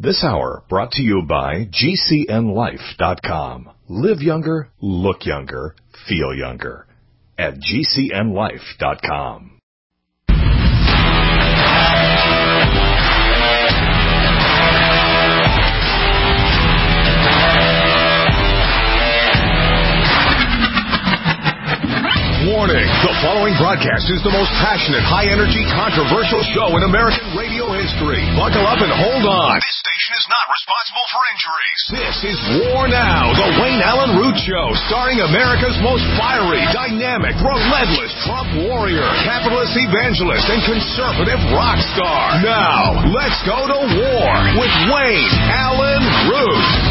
This hour brought to you by GCNLife.com. Live younger, look younger, feel younger. At GCNLife.com. Warning, the following broadcast is the most passionate, high-energy, controversial show in American radio history. Buckle up and hold on. This station is not responsible for injuries. This is War Now, the Wayne Allen Root Show, starring America's most fiery, dynamic, relentless Trump warrior, capitalist evangelist, and conservative rock star. Now, let's go to war with Wayne Allen Root.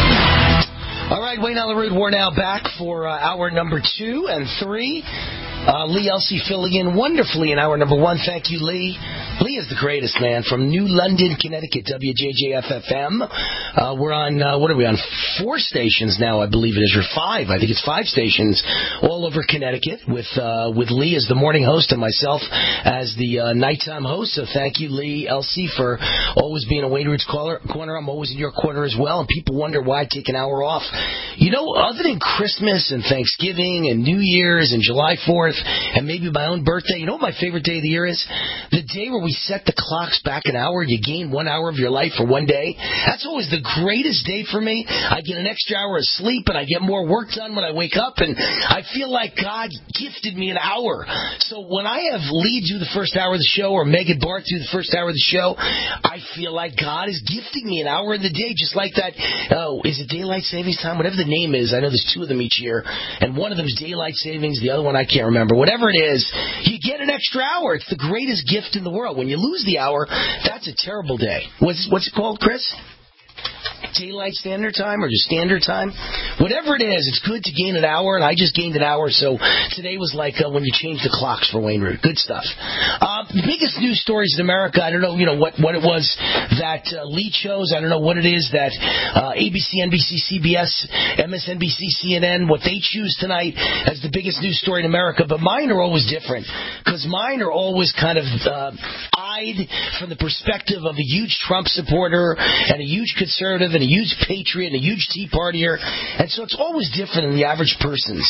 All right, Wayne Allen Root, War Now, back for hour number 2 and 3. Lee Elsey filling in wonderfully in hour number 1. Thank you, Lee. Lee is the greatest, man, from New London, Connecticut, WJJF-FM. We're on, what are we on, 4 stations now, I believe it is, or 5. I think it's 5 stations all over Connecticut with Lee as the morning host and myself as the nighttime host. So thank you, Lee Elsey, for always being a Wayne Root's corner. I'm always in your corner as well, and people wonder why I take an hour off. You know, other than Christmas and Thanksgiving and New Year's and July 4th and maybe my own birthday, you know what my favorite day of the year is? The day where we set the clocks back an hour, you gain 1 hour of your life for one day. That's always the greatest day for me. I get an extra hour of sleep and I get more work done when I wake up, and I feel like God gifted me an hour. So when I have Lee do the first hour of the show or Megan Barth do the first hour of the show, I feel like God is gifting me an hour in the day, just like that. Is it daylight savings time? Whatever the name is. I know there's 2 of them each year, and one of them is daylight savings, the other one I can't remember. Whatever it is, you get an extra hour. It's the greatest gift in the world. When you lose the hour, that's a terrible day. What's it called, Chris? Daylight standard time or just standard time? Whatever it is, it's good to gain an hour, and I just gained an hour, so today was like when you change the clocks for Wayne Root. Good stuff. The biggest news stories in America, I don't know, what it was that Lee chose. I don't know what it is that ABC, NBC, CBS, MSNBC, CNN, what they choose tonight as the biggest news story in America, but mine are always different, because mine are always kind of eyed from the perspective of a huge Trump supporter and a huge conservative and a huge patriot and a huge Tea Partier, and so it's always different than the average person's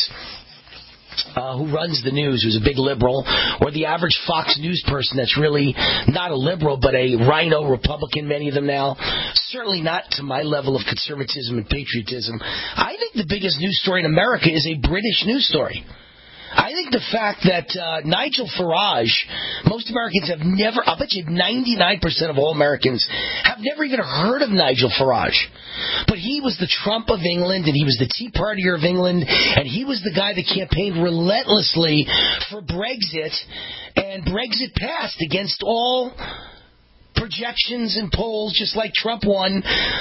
who runs the news, who's a big liberal, or the average Fox News person that's really not a liberal but a rhino Republican, many of them now. Certainly not to my level of conservatism and patriotism. I think the biggest news story in America is a British news story. I think the fact that Nigel Farage, most Americans have never, I'll bet you 99% of all Americans have never even heard of Nigel Farage. But he was the Trump of England, and he was the Tea Partier of England, and he was the guy that campaigned relentlessly for Brexit, and Brexit passed against all projections and polls, just like Trump won,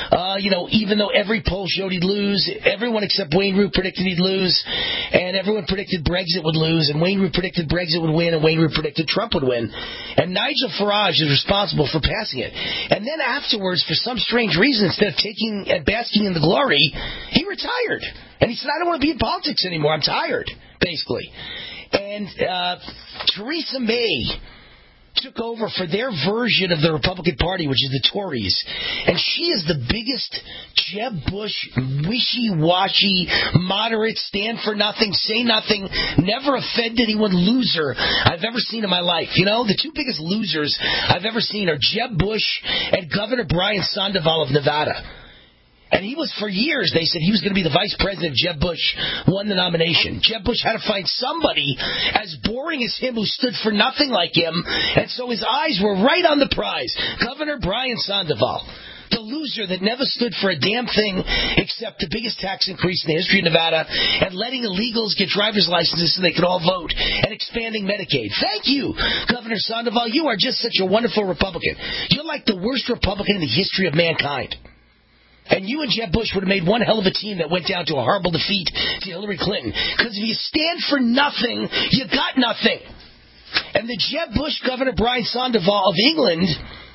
even though every poll showed he'd lose. Everyone except Wayne Root predicted he'd lose, and everyone predicted Brexit would lose, and Wayne Root predicted Brexit would win, and Wayne Root predicted Trump would win. And Nigel Farage is responsible for passing it. And then afterwards, for some strange reason, instead of taking and basking in the glory, he retired. And he said, I don't want to be in politics anymore. I'm tired, basically. And Theresa May took over for their version of the Republican Party, which is the Tories. And she is the biggest Jeb Bush, wishy-washy, moderate, stand for nothing, say nothing, never offend anyone loser I've ever seen in my life. You know, the 2 biggest losers I've ever seen are Jeb Bush and Governor Brian Sandoval of Nevada. And he was, for years, they said he was going to be the vice president. Jeb Bush won the nomination. Jeb Bush had to find somebody as boring as him who stood for nothing like him, and so his eyes were right on the prize. Governor Brian Sandoval, the loser that never stood for a damn thing except the biggest tax increase in the history of Nevada and letting illegals get driver's licenses so they could all vote and expanding Medicaid. Thank you, Governor Sandoval. You are just such a wonderful Republican. You're like the worst Republican in the history of mankind. And you and Jeb Bush would have made one hell of a team that went down to a horrible defeat to Hillary Clinton. Because if you stand for nothing, you got nothing. And the Jeb Bush Governor Brian Sandoval of England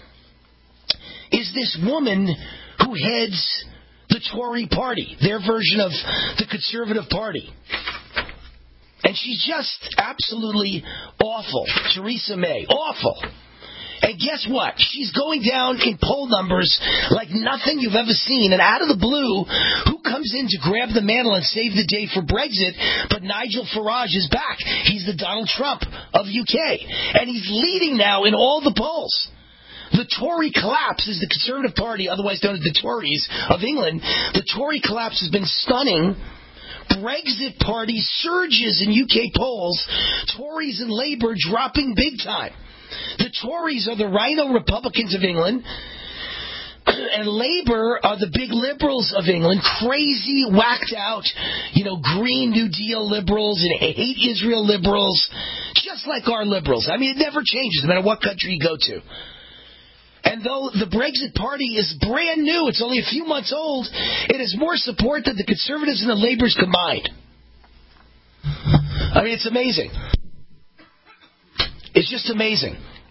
is this woman who heads the Tory party, their version of the Conservative Party. And she's just absolutely awful. Theresa May, awful. And guess what? She's going down in poll numbers like nothing you've ever seen. And out of the blue, who comes in to grab the mantle and save the day for Brexit? But Nigel Farage is back. He's the Donald Trump of UK. And he's leading now in all the polls. The Tory collapse is the Conservative Party, otherwise known as the Tories of England. The Tory collapse has been stunning. Brexit Party surges in UK polls. Tories and Labour dropping big time. The Tories are the rhino Republicans of England, and Labour are the big liberals of England, crazy, whacked out, Green New Deal liberals and hate Israel liberals, just like our liberals. I mean, it never changes no matter what country you go to. And though the Brexit Party is brand new, it's only a few months old, it has more support than the Conservatives and the Labours combined. I mean, it's amazing. It's just amazing.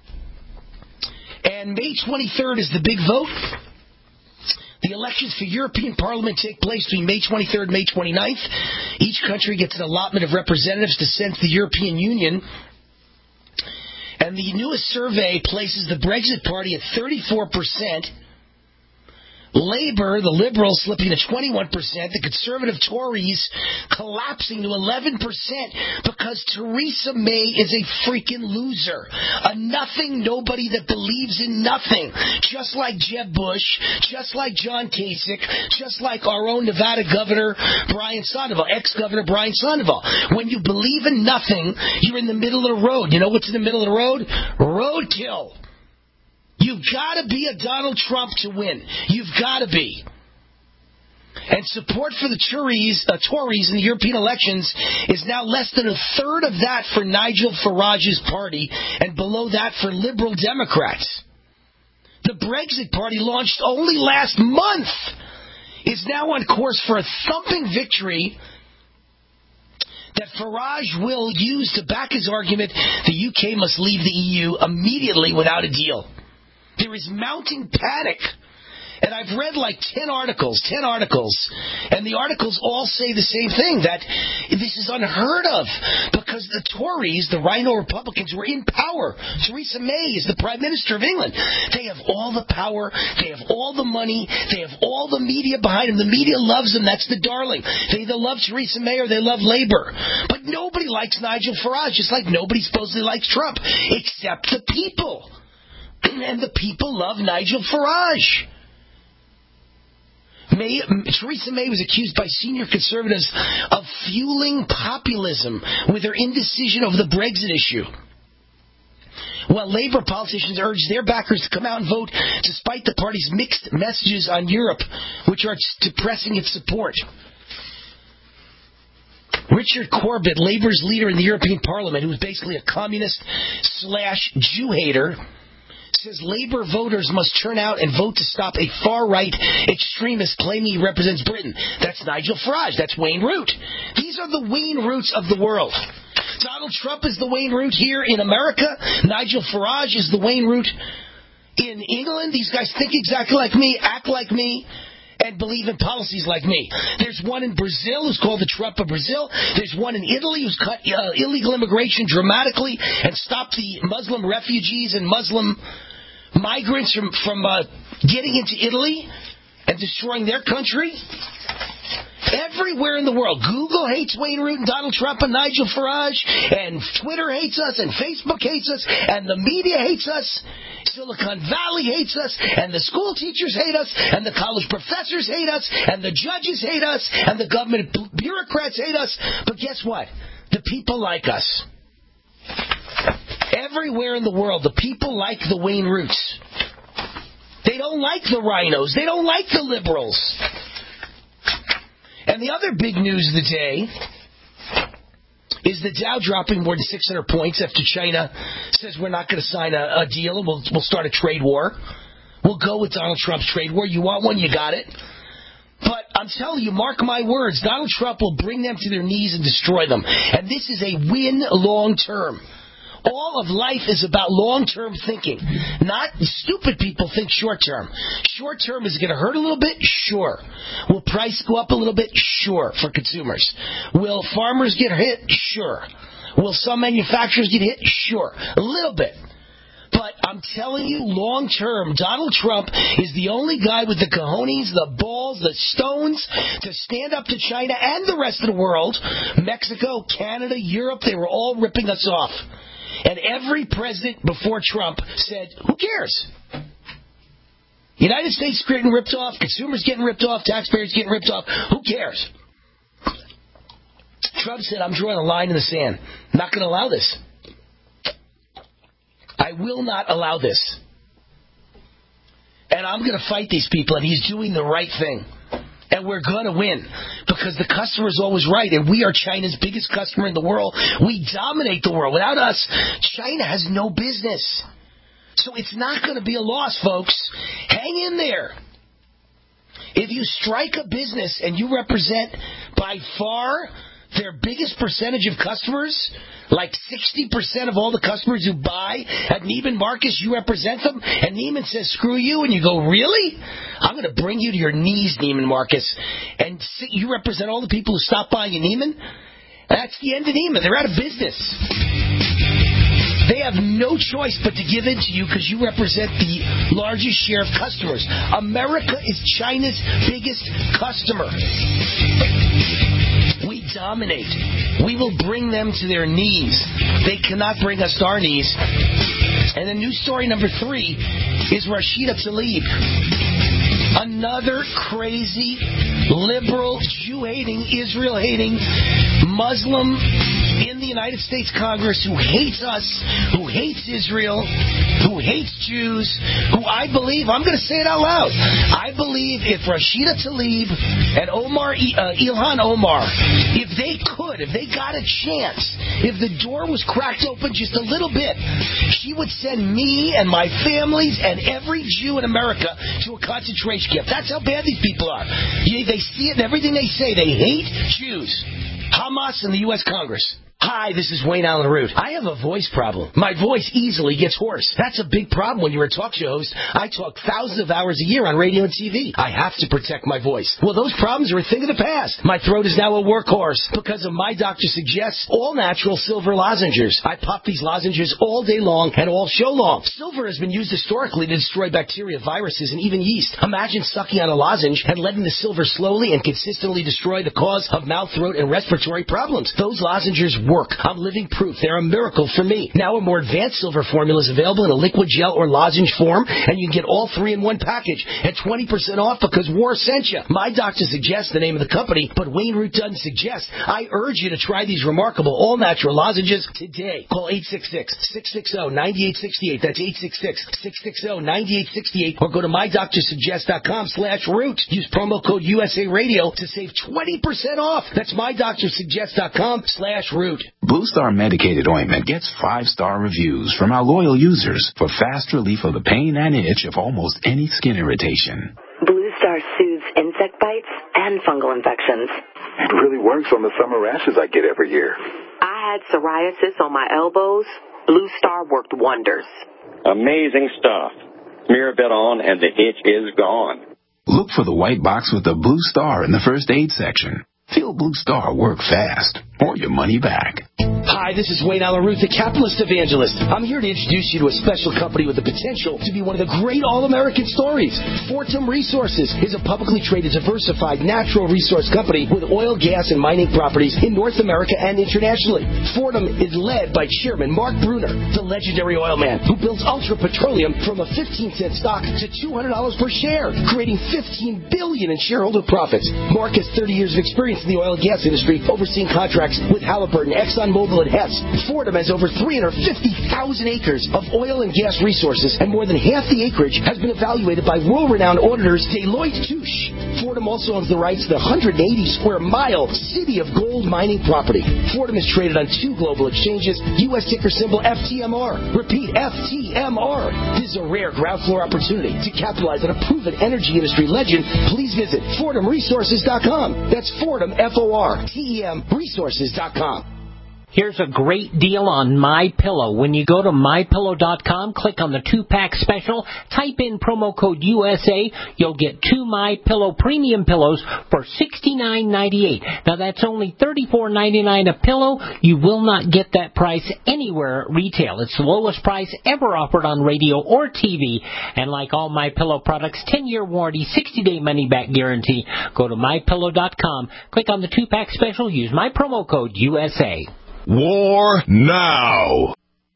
And May 23rd is the big vote. The elections for European Parliament take place between May 23rd and May 29th. Each country gets an allotment of representatives to send to the European Union. And the newest survey places the Brexit Party at 34%. Labour, the Liberals, slipping to 21%. The Conservative Tories collapsing to 11% because Theresa May is a freaking loser. A nothing nobody that believes in nothing. Just like Jeb Bush, just like John Kasich, just like our own Nevada Governor Brian Sandoval, ex-Governor Brian Sandoval. When you believe in nothing, you're in the middle of the road. You know what's in the middle of the road? Roadkill. You've got to be a Donald Trump to win. You've got to be. And support for the Tories in the European elections is now less than a third of that for Nigel Farage's party and below that for Liberal Democrats. The Brexit Party, launched only last month, is now on course for a thumping victory that Farage will use to back his argument the UK must leave the EU immediately without a deal. There is mounting panic. And I've read like 10 articles, and the articles all say the same thing, that this is unheard of, because the Tories, the rhino Republicans, were in power. Theresa May is the Prime Minister of England. They have all the power, they have all the money, they have all the media behind them. The media loves them, that's the darling. They either love Theresa May or they love Labour. But nobody likes Nigel Farage, just like nobody supposedly likes Trump, except the people. And the people love Nigel Farage. Theresa May was accused by senior Conservatives of fueling populism with her indecision over the Brexit issue. While Labour politicians urged their backers to come out and vote despite the party's mixed messages on Europe, which are depressing its support. Richard Corbett, Labour's leader in the European Parliament, who is basically a communist/Jew hater, says Labour voters must turn out and vote to stop a far-right extremist claiming he represents Britain. That's Nigel Farage. That's Wayne Root. These are the Wayne Roots of the world. Donald Trump is the Wayne Root here in America. Nigel Farage is the Wayne Root in England. These guys think exactly like me, act like me, and believe in policies like me. There's one in Brazil who's called the Trump of Brazil. There's one in Italy who's cut illegal immigration dramatically and stopped the Muslim refugees and Muslim migrants from getting into Italy and destroying their country. Everywhere in the world. Google hates Wayne Root and Donald Trump and Nigel Farage, and Twitter hates us, and Facebook hates us, and the media hates us. Silicon Valley hates us, and the school teachers hate us, and the college professors hate us, and the judges hate us, and the government bureaucrats hate us. But guess what? The people like us. Everywhere in the world, the people like the Wayne Roots. They don't like the rhinos. They don't like the liberals. And the other big news of the day is the Dow dropping more than 600 points after China says we're not going to sign a deal and we'll start a trade war. We'll go with Donald Trump's trade war. You want one, you got it. But I'm telling you, mark my words, Donald Trump will bring them to their knees and destroy them. And this is a win long term. All of life is about long-term thinking. Not stupid people think short-term. Short-term is going to hurt a little bit? Sure. Will price go up a little bit? Sure, for consumers. Will farmers get hit? Sure. Will some manufacturers get hit? Sure. A little bit. But I'm telling you, long term, Donald Trump is the only guy with the cojones, the balls, the stones to stand up to China and the rest of the world. Mexico, Canada, Europe, they were all ripping us off. And every president before Trump said, who cares? United States getting ripped off, consumers getting ripped off, taxpayers getting ripped off. Who cares? Trump said, I'm drawing a line in the sand. I'm not going to allow this. I will not allow this. And I'm going to fight these people, and he's doing the right thing. And we're going to win because the customer is always right, and we are China's biggest customer in the world. We dominate the world. Without us, China has no business. So it's not going to be a loss, folks. Hang in there. If you strike a business and you represent by far their biggest percentage of customers, like 60% of all the customers who buy at Neiman Marcus, you represent them, and Neiman says, screw you, and you go, really? I'm going to bring you to your knees, Neiman Marcus. And you represent all the people who stop buying at Neiman? That's the end of Neiman. They're out of business. They have no choice but to give in to you because you represent the largest share of customers. America is China's biggest customer. We dominate. We will bring them to their knees. They cannot bring us to our knees. And then news story number 3 is Rashida Tlaib. Another crazy, liberal, Jew-hating, Israel-hating, Muslim in the United States Congress who hates us, who hates Israel, who hates Jews, who I believe, I'm going to say it out loud, I believe if Rashida Tlaib and Ilhan Omar, if they got a chance, if the door was cracked open just a little bit, she would send me and my families and every Jew in America to a concentration camp. That's how bad these people are. They see it in everything they say. They hate Jews. Hamas and the U.S. Congress. Hi, this is Wayne Allen Root. I have a voice problem. My voice easily gets hoarse. That's a big problem when you're a talk show host. I talk thousands of hours a year on radio and TV. I have to protect my voice. Well, those problems are a thing of the past. My throat is now a workhorse because of My Doctor Suggests all-natural silver lozenges. I pop these lozenges all day long and all show long. Silver has been used historically to destroy bacteria, viruses, and even yeast. Imagine sucking on a lozenge and letting the silver slowly and consistently destroy the cause of mouth, throat, and respiratory problems. Those lozenges work. I'm living proof. They're a miracle for me. Now a more advanced silver formula is available in a liquid gel or lozenge form, and you can get all 3 in one package at 20% off because war sent you. My Doctor Suggests the name of the company, but Wayne Root doesn't suggest. I urge you to try these remarkable all-natural lozenges today. Call 866-660-9868. That's 866-660-9868. Or go to MyDoctorSuggest.com/Root. Use promo code USA Radio to save 20% off. That's MyDoctorSuggest.com/Root. Blue Star medicated ointment gets 5-star reviews from our loyal users for fast relief of the pain and itch of almost any skin irritation. Blue Star soothes insect bites and fungal infections. It really works on the summer rashes I get every year. I had psoriasis on my elbows. Blue Star worked wonders. Amazing stuff. Smear a bit on and the itch is gone. Look for the white box with the Blue Star in the first aid section. Feel Blue Star work fast or your money back. Hi, this is Wayne Allen Root, the capitalist evangelist. I'm here to introduce you to a special company with the potential to be one of the great all-American stories. Fortum Resources is a publicly traded, diversified, natural resource company with oil, gas, and mining properties in North America and internationally. Fortum is led by Chairman Mark Brunner, the legendary oil man who built Ultra Petroleum from a 15-cent stock to $200 per share, creating $15 billion in shareholder profits. Mark has 30 years of experience in the oil and gas industry, overseeing contracts with Halliburton, ExxonMobil, and Hess. Fortum has over 350,000 acres of oil and gas resources, and more than half the acreage has been evaluated by world-renowned auditors Deloitte Touche. Fortum also owns the rights to the 180-square-mile City of Gold mining property. Fortum is traded on 2 global exchanges, U.S. ticker symbol FTMR. Repeat, FTMR. This is a rare ground floor opportunity to capitalize on a proven energy industry legend. Please visit FortumResources.com. That's Fortum, Fortem, resources.com. Here's a great deal on MyPillow. When you go to MyPillow.com, click on the 2-pack special, type in promo code USA, you'll get 2 MyPillow premium pillows for $69.98. Now that's only $34.99 a pillow. You will not get that price anywhere at retail. It's the lowest price ever offered on radio or TV. And like all MyPillow products, 10-year warranty, 60-day money-back guarantee. Go to MyPillow.com, click on the 2-pack special, use my promo code USA. War now.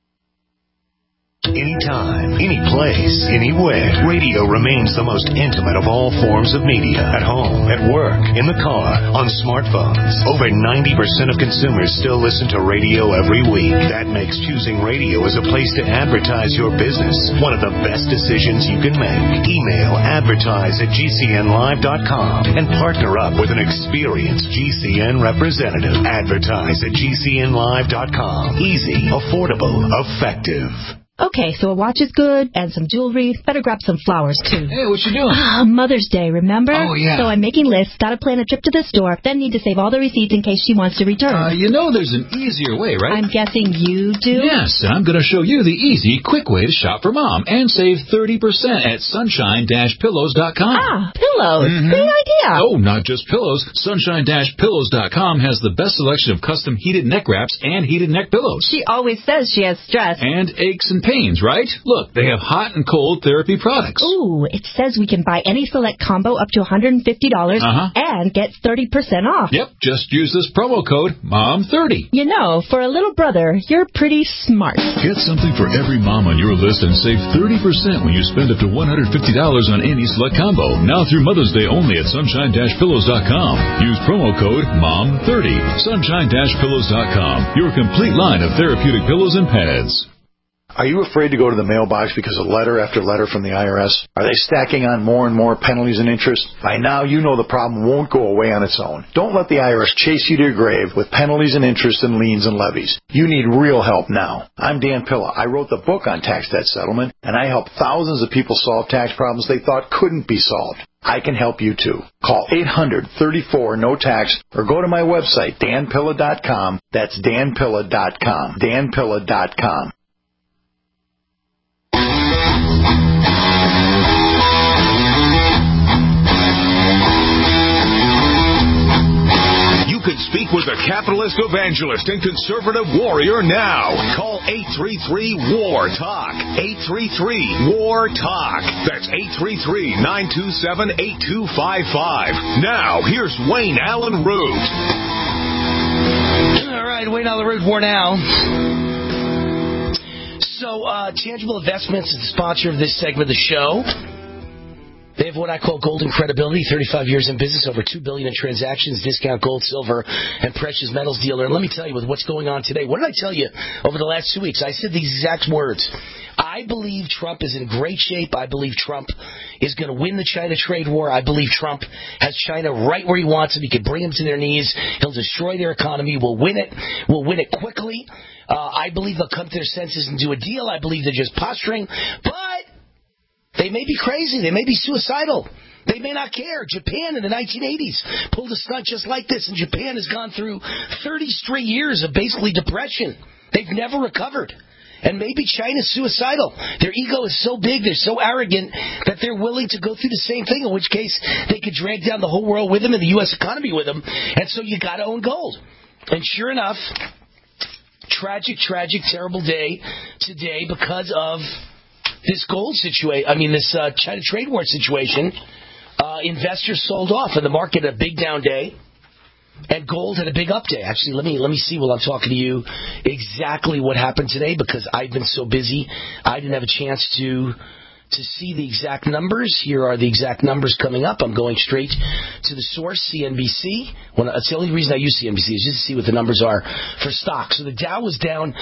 Anytime, any place, anywhere, radio remains the most intimate of all forms of media. At home, at work, in the car, on smartphones. Over 90% of consumers still listen to radio every week. That makes choosing radio as a place to advertise your business one of the best decisions you can make. Email advertise@gcnlive.com and partner up with an experienced GCN representative. Advertise at gcnlive.com. Easy, affordable, effective. Okay, so a watch is good, and some jewelry. Better grab some flowers, too. Hey, what you doing? Mother's Day, remember? Oh, yeah. So I'm making lists, gotta plan a trip to the store, then need to save all the receipts in case she wants to return. You know there's an easier way, right? I'm guessing you do? Yes, and I'm going to show you the easy, quick way to shop for Mom and save 30% at sunshine-pillows.com. Ah, pillows. Mm-hmm. Great idea. Oh, not just pillows. Sunshine-pillows.com has the best selection of custom heated neck wraps and heated neck pillows. She always says she has stress. And aches and pains, right? Look, they have hot and cold therapy products. Ooh, it says we can buy any select combo up to $150 and get 30% off. Yep, just use this promo code MOM30. You know, for a little brother, you're pretty smart. Get something for every mom on your list and save 30% when you spend up to $150 on any select combo. Now through Mother's Day only at sunshine-pillows.com. Use promo code MOM30. Sunshine-pillows.com. Your complete line of therapeutic pillows and pads. Are you afraid to go to the mailbox because of letter after letter from the IRS? Are they stacking on more and more penalties and interest? By now, you know the problem won't go away on its own. Don't let the IRS chase you to your grave with penalties and interest and liens and levies. You need real help now. I'm Dan Pilla. I wrote the book on tax debt settlement, and I help thousands of people solve tax problems they thought couldn't be solved. I can help you too. Call 800-34-NO-TAX or go to my website, danpilla.com. That's danpilla.com. danpilla.com. You could speak with a capitalist evangelist and conservative warrior now. Call 833-WAR-TALK. 833-WAR-TALK. That's 833-927-8255. Now, here's Wayne Allen Root. All right, Wayne Allen Root, War Now. So, Tangible Investments is the sponsor of this segment of the show. They have what I call golden credibility, 35 years in business, over $2 billion in transactions, discount gold, silver, and precious metals dealer. And let me tell you, with what's going on today, what did I tell you over the last 2 weeks? I said these exact words. I believe Trump is in great shape. I believe Trump is going to win the China trade war. I believe Trump has China right where he wants them. He can bring them to their knees. He'll destroy their economy. We'll win it. We'll win it quickly. I believe they'll come to their senses and do a deal. I believe they're just posturing. But they may be crazy. They may be suicidal. They may not care. Japan in the 1980s pulled a stunt just like this, and Japan has gone through 30 straight years of basically depression. They've never recovered. And maybe China's suicidal. Their ego is so big, they're so arrogant, that they're willing to go through the same thing, in which case they could drag down the whole world with them and the U.S. economy with them. And so you got to own gold. And sure enough, tragic, terrible day today because of this gold situation, this China trade war situation. Investors sold off, and the market had a big down day, and gold had a big up day. Actually, let me see while I'm talking to you exactly what happened today, because I've been so busy, I didn't have a chance to see the exact numbers. Here are the exact numbers coming up. I'm going straight to the source, CNBC. It's the only reason I use CNBC is just to see what the numbers are for stocks. So the Dow was down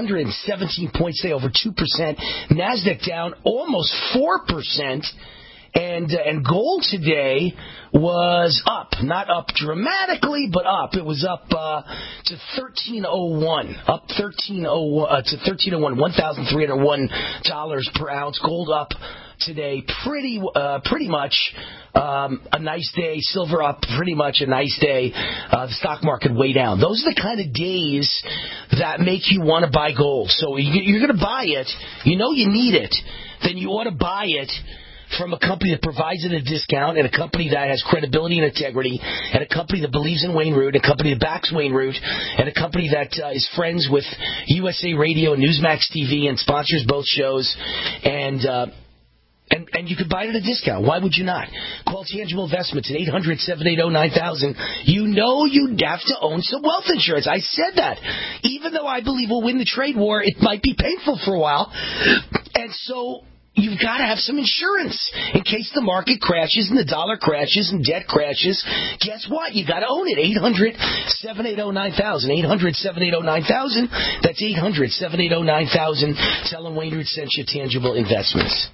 617 points today, over 2%. NASDAQ down almost 4%. And gold today was up, not up dramatically, but up. It was up to 1301, up 1301 to 1301, $1,301 per ounce. Gold up today, pretty much a nice day. Silver up, pretty much a nice day. The stock market way down. Those are the kind of days that make you want to buy gold. So you're going to buy it. You know you need it. Then you ought to buy it from a company that provides it at a discount, and a company that has credibility and integrity, and a company that believes in Wayne Root, and a company that backs Wayne Root, and a company that is friends with USA Radio and Newsmax TV and sponsors both shows, and you could buy it at a discount. Why would you not? Call Tangible Investments at 800-780-9000. You know you'd have to own some wealth insurance. I said that. Even though I believe we'll win the trade war, it might be painful for a while. And so you've got to have some insurance in case the market crashes and the dollar crashes and debt crashes. Guess what? You got to own it. 800-780-9000. 800-780-9000. That's 800-780-9000. Tell them Wayne Root sent you Tangible Investments.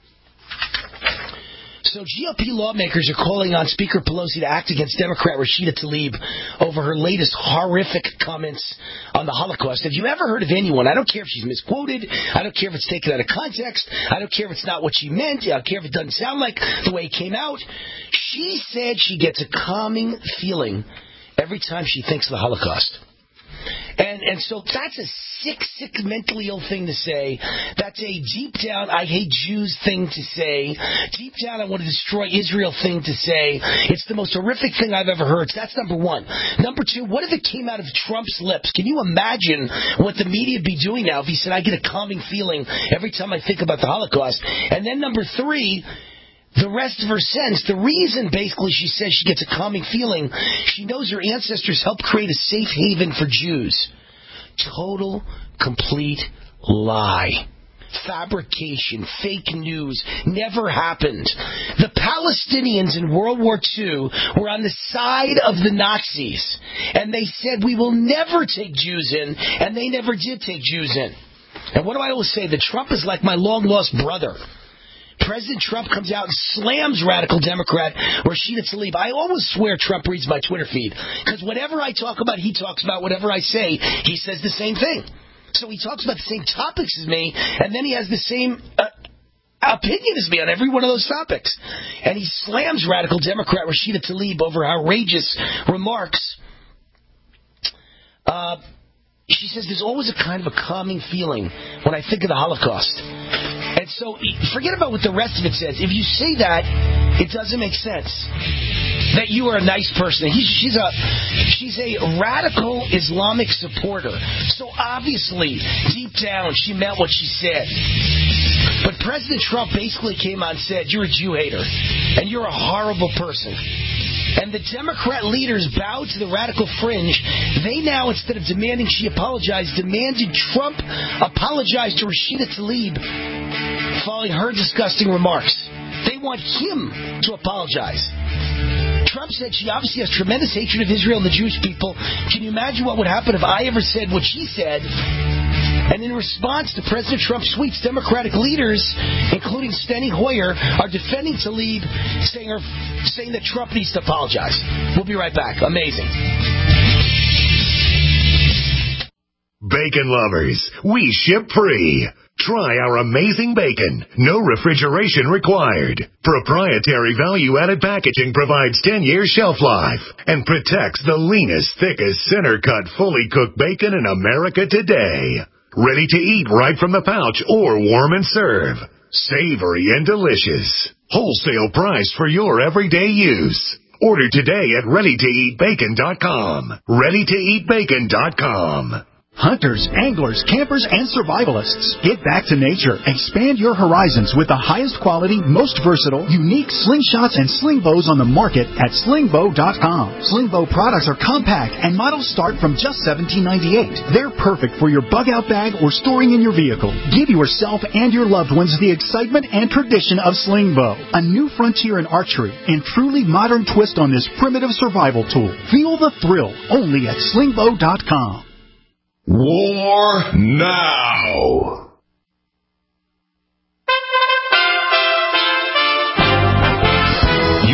So GOP lawmakers are calling on Speaker Pelosi to act against Democrat Rashida Tlaib over her latest horrific comments on the Holocaust. Have you ever heard of anyone? I don't care if she's misquoted. I don't care if it's taken out of context. I don't care if it's not what she meant. I don't care if it doesn't sound like the way it came out. She said she gets a calming feeling every time she thinks of the Holocaust. And so that's a sick, mentally ill thing to say. That's a deep down, I hate Jews thing to say. Deep down, I want to destroy Israel thing to say. It's the most horrific thing I've ever heard. So that's number one. Number two, what if it came out of Trump's lips? Can you imagine what the media would be doing now if he said, I get a calming feeling every time I think about the Holocaust? And then number three, the rest of her sentence, the reason basically she says she gets a calming feeling, she knows her ancestors helped create a safe haven for Jews. Total, complete lie. Fabrication, fake news, never happened. The Palestinians in World War II were on the side of the Nazis, and they said, we will never take Jews in, and they never did take Jews in. And what do I always say? That Trump is like my long-lost brother. President Trump comes out and slams radical Democrat Rashida Tlaib. I always swear Trump reads my Twitter feed, because whatever I talk about, he talks about. Whatever I say, he says the same thing. So he talks about the same topics as me, and then he has the same opinion as me on every one of those topics. And he slams radical Democrat Rashida Tlaib over outrageous remarks. She says there's always a kind of a calming feeling when I think of the Holocaust. And so forget about what the rest of it says. If you say that, it doesn't make sense. That you are a nice person. She's a radical Islamic supporter. So obviously, deep down, she meant what she said. But President Trump basically came out and said, you're a Jew hater, and you're a horrible person. And the Democrat leaders bowed to the radical fringe. They now, instead of demanding she apologize, demanded Trump apologize to Rashida Tlaib following her disgusting remarks. They want him to apologize. Trump said she obviously has tremendous hatred of Israel and the Jewish people. Can you imagine what would happen if I ever said what she said? And in response to President Trump's tweets, Democratic leaders, including Steny Hoyer, are defending Tlaib, saying that Trump needs to apologize. We'll be right back. Amazing. Bacon lovers, we ship free. Try our amazing bacon. No refrigeration required. Proprietary value-added packaging provides 10-year shelf life and protects the leanest, thickest, center-cut, fully cooked bacon in America today. Ready to eat right from the pouch or warm and serve. Savory and delicious. Wholesale price for your everyday use. Order today at ReadyToEatBacon.com. ReadyToEatBacon.com. Hunters, anglers, campers, and survivalists, get back to nature. Expand your horizons with the highest quality, most versatile, unique slingshots and sling bows on the market at slingbow.com. Slingbow products are compact and models start from just $17.98. They're perfect for your bug-out bag or storing in your vehicle. Give yourself and your loved ones the excitement and tradition of Slingbow, a new frontier in archery and truly modern twist on this primitive survival tool. Feel the thrill only at slingbow.com. War now.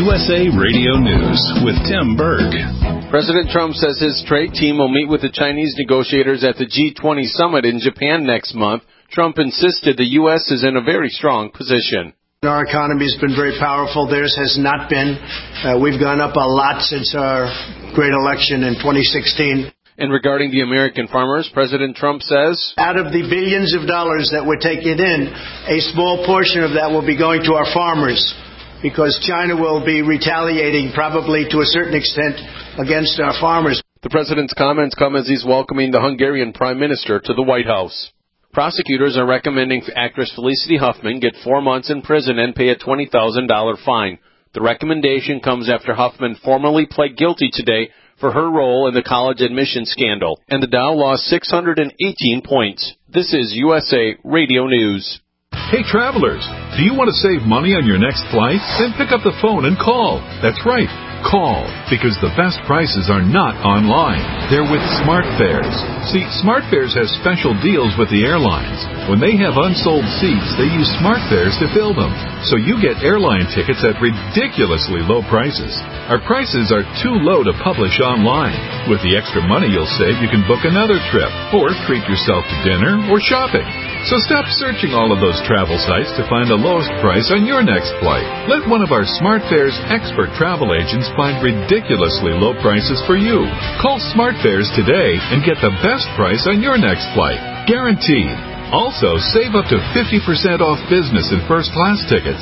USA Radio News with Tim Berg. President Trump says his trade team will meet with the Chinese negotiators at the G20 summit in Japan next month. Trump insisted the U.S. is in a very strong position. Our economy has been very powerful. Theirs has not been. We've gone up a lot since our great election in 2016. And regarding the American farmers, President Trump says, out of the billions of dollars that we're taking in, a small portion of that will be going to our farmers, because China will be retaliating probably to a certain extent against our farmers. The president's comments come as he's welcoming the Hungarian prime minister to the White House. Prosecutors are recommending actress Felicity Huffman get 4 months in prison and pay a $20,000 fine. The recommendation comes after Huffman formally pled guilty today for her role in the college admission scandal, and the Dow lost 618 points. This is USA Radio News. Hey travelers, do you want to save money on your next flight? Then pick up the phone and call. That's right, call, because the best prices are not online. They're with SmartFares. See, SmartFares has special deals with the airlines. When they have unsold seats, they use SmartFares to fill them. So you get airline tickets at ridiculously low prices. Our prices are too low to publish online. With the extra money you'll save, you can book another trip, or treat yourself to dinner or shopping. So stop searching all of those travel sites to find the lowest price on your next flight. Let one of our SmartFares expert travel agents find ridiculously low prices for you. Call SmartFares today and get the best price on your next flight. Guaranteed. Also, save up to 50% off business and first-class tickets.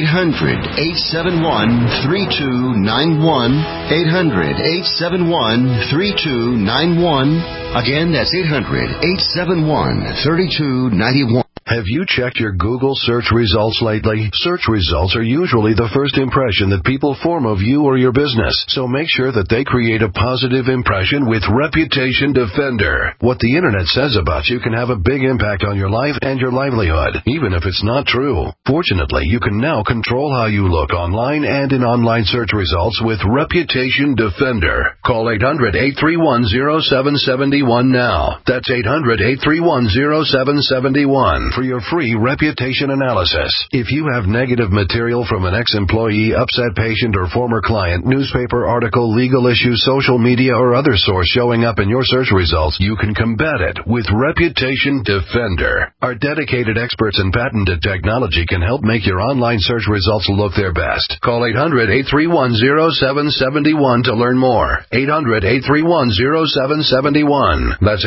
800-871-3291. 800-871-3291. Again, that's 800-871-3291. Have you checked your Google search results lately? Search results are usually the first impression that people form of you or your business, so make sure that they create a positive impression with Reputation Defender. What the Internet says about you can have a big impact on your life and your livelihood, even if it's not true. Fortunately, you can now control how you look online and in online search results with Reputation Defender. Call 800-831-0771 now. That's 800-831-0771. For your free reputation analysis. If you have negative material from an ex-employee, upset patient, or former client, newspaper article, legal issue, social media, or other source showing up in your search results, you can combat it with Reputation Defender. Our dedicated experts in patented technology can help make your online search results look their best. Call 800-831-0771 to learn more. 800-831-0771. That's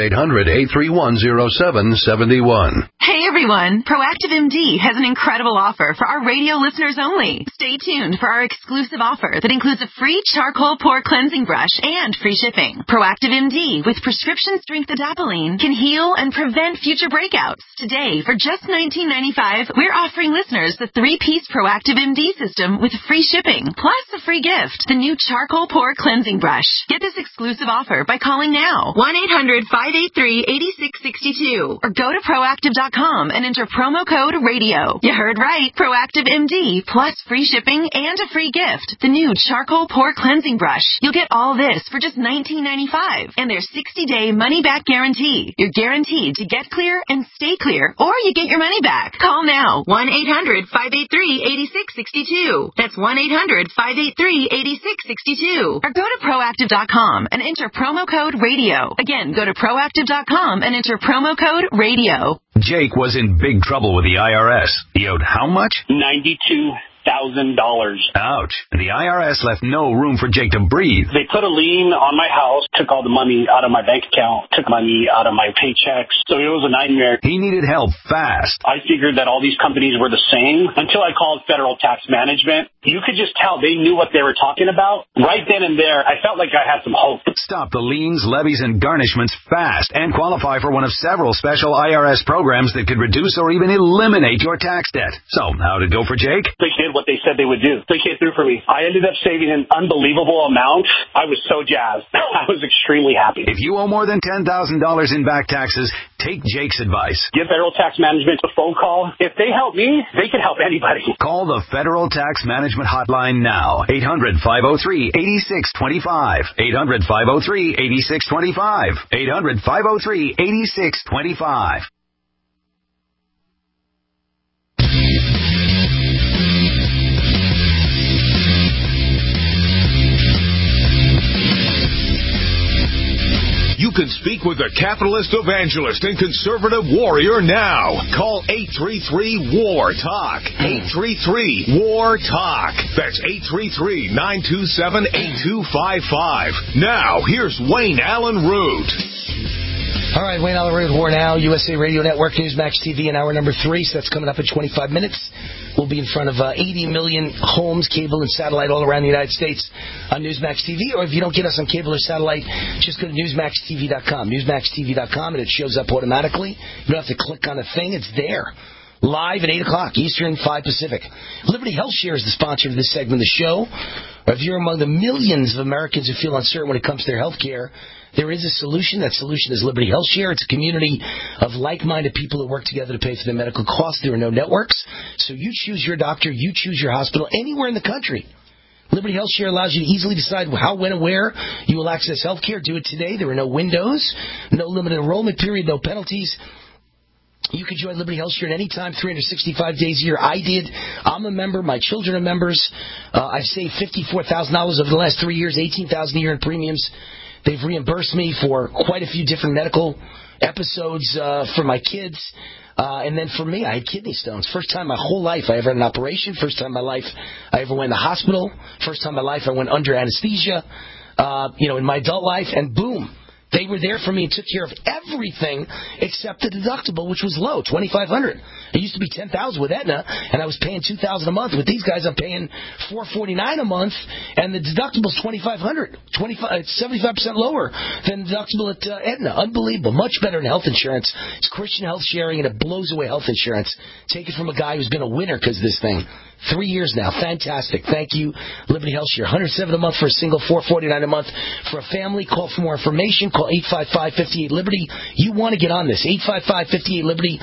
800-831-0771. Hey everyone, Proactive MD has an incredible offer for our radio listeners only. Stay tuned for our exclusive offer that includes a free charcoal pore cleansing brush and free shipping. Proactive MD with prescription strength adapalene can heal and prevent future breakouts. Today, for just $19.95, we're offering listeners the 3-piece Proactive MD system with free shipping, plus a free gift, the new charcoal pore cleansing brush. Get this exclusive offer by calling now, 1-800-583-8662, or go to Proactive.com and enter promo code RADIO. You heard right. Proactive MD plus free shipping and a free gift. The new charcoal pore cleansing brush. You'll get all this for just $19.95 and their 60-day money-back guarantee. You're guaranteed to get clear and stay clear, or you get your money back. Call now. 1-800-583-8662. That's 1-800-583-8662. Or go to Proactive.com and enter promo code RADIO. Again, go to Proactive.com and enter promo code RADIO. Jake was in big trouble with the IRS. He owed how much? $92,000. Ouch. The IRS left no room for Jake to breathe. They put a lien on my house, took all the money out of my bank account, took money out of my paychecks. So it was a nightmare. He needed help fast. I figured that all these companies were the same until I called Federal Tax Management. You could just tell they knew what they were talking about. Right then and there, I felt like I had some hope. Stop the liens, levies, and garnishments fast and qualify for one of several special IRS programs that could reduce or even eliminate your tax debt. So, how'd it go for Jake? They did what they said they would do. They came through for me. I ended up saving an unbelievable amount. I was so jazzed. I was extremely happy. If you owe more than $10,000 in back taxes, take Jake's advice. Give Federal Tax Management a phone call. If they help me, they can help anybody. Call the Federal Tax Management Hotline now. 800-503-8625. 800-503-8625. 800-503-8625. Speak with the capitalist evangelist and conservative warrior now. Call 833-WAR-TALK. 833-WAR-TALK. That's 833-927-8255. Now, here's Wayne Allen Root. All right, Wayne Allen Root, War Now, USA Radio Network, Newsmax TV, in hour number 3. So that's coming up in 25 minutes. We'll be in front of 80 million homes, cable and satellite, all around the United States on Newsmax TV. Or if you don't get us on cable or satellite, just go to NewsmaxTV.com. NewsmaxTV.com, and it shows up automatically. You don't have to click on a thing. It's there. Live at 8 o'clock Eastern, 5 Pacific. Liberty Health Share is the sponsor of this segment of the show. If you're among the millions of Americans who feel uncertain when it comes to their health care, there is a solution. That solution is Liberty Health Share. It's a community of like-minded people that work together to pay for their medical costs. There are no networks. So you choose your doctor, you choose your hospital anywhere in the country. Liberty Health Share allows you to easily decide how, when, and where you will access health care. Do it today. There are no windows, no limited enrollment period, no penalties. You can join Liberty Health Share at any time, 365 days a year. I did. I'm a member. My children are members. I've saved $54,000 over the last 3 years, $18,000 a year in premiums. They've reimbursed me for quite a few different medical episodes for my kids. And then for me, I had kidney stones. First time in my whole life I ever had an operation. First time in my life I ever went to the hospital. First time in my life I went under anesthesia, in my adult life. And boom. They were there for me and took care of everything except the deductible, which was low, $2,500. It used to be $10,000 with Aetna, and I was paying $2,000 a month. With these guys, I'm paying $449 a month, and the deductible's $2,500. It's 75% lower than the deductible at Aetna. Unbelievable. Much better than health insurance. It's Christian health sharing, and it blows away health insurance. Take it from a guy who's been a winner because of this thing. 3 years now. Fantastic. Thank you, Liberty Health Share. $107 a month for a single, $449 a month for a family. Call for more information. Call 855-58-LIBERTY. You want to get on this. 855-58-LIBERTY.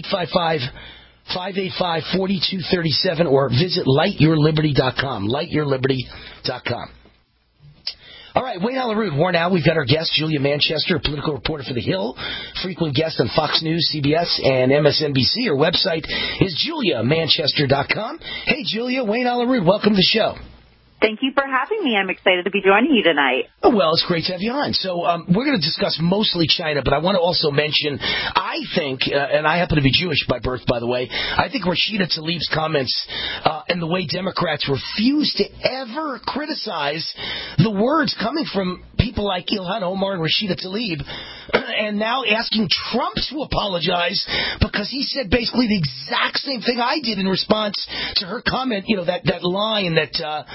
855-585-4237 or visit lightyourliberty.com. Lightyourliberty.com. All right, Wayne Allen Root, War Now. We've got our guest, Julia Manchester, a political reporter for The Hill, frequent guest on Fox News, CBS, and MSNBC. Her website is juliamanchester.com. Hey, Julia, Wayne Allen Root, welcome to the show. Thank you for having me. I'm excited to be joining you tonight. Oh, well, it's great to have you on. So we're going to discuss mostly China, but I want to also mention, I think, and I happen to be Jewish by birth, by the way, I think Rashida Tlaib's comments and the way Democrats refuse to ever criticize the words coming from people like Ilhan Omar and Rashida Tlaib, and now asking Trump to apologize because he said basically the exact same thing I did in response to her comment, that line that,